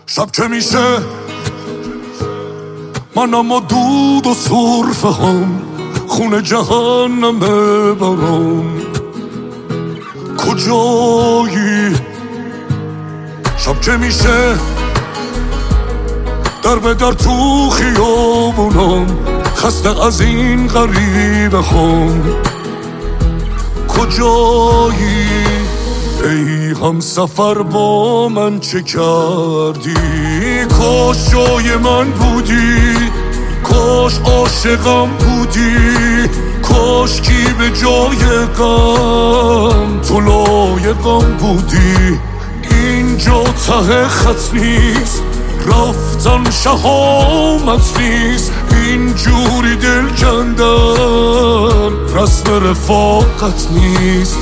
شب که میشه منم و دود و سرفه هم خونه جهنم برام کجایی. شب که میشه در به در تو خیابونم خسته از این غریبه هم کجایی. ای هم سفر با من چه کردی؟ کاش جای من بودی، کاش عاشقم بودی، کاش کی به جای غم تو لایقم بودی. اینجا ته خط نیست، رفتن شهامت نیست، اینجوری دل کندن رسم رفاقت نیست.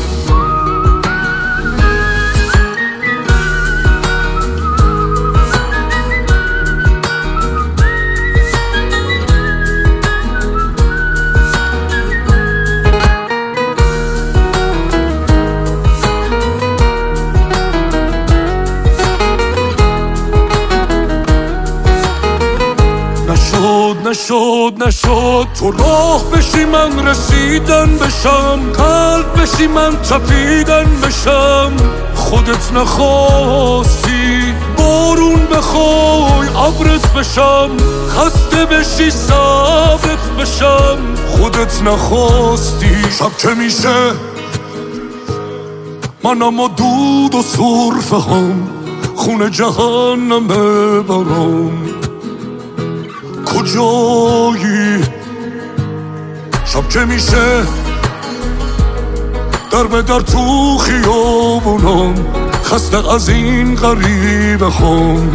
نشد تو راه بشی من رسیدن بشم، قلب بشی من تپیدن بشم. خودت نخواستی بارون بخوای ابرت بشم، خسته بشی صبرت بشم. خودت نخواستی. شب که میشه منم و دود و سرفه هم خونه جهنم برام کجایی. شب که میشه در به در تو خیابونم خسته از این غریبه هم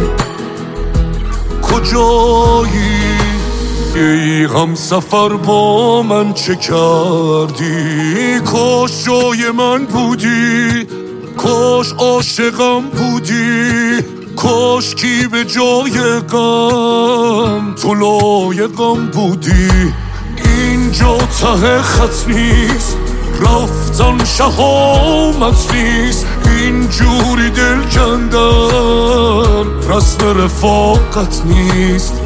کجایی. ای غم سفر با من چه کردی؟ کاش جای من بودی، کاش عاشقم بودی، کاش کی به جای غم تو لایقم بودی. اینجا ته خط نیست، رفتن شهامت نیست، اینجوری دل کندن رسم رفاقت نیست.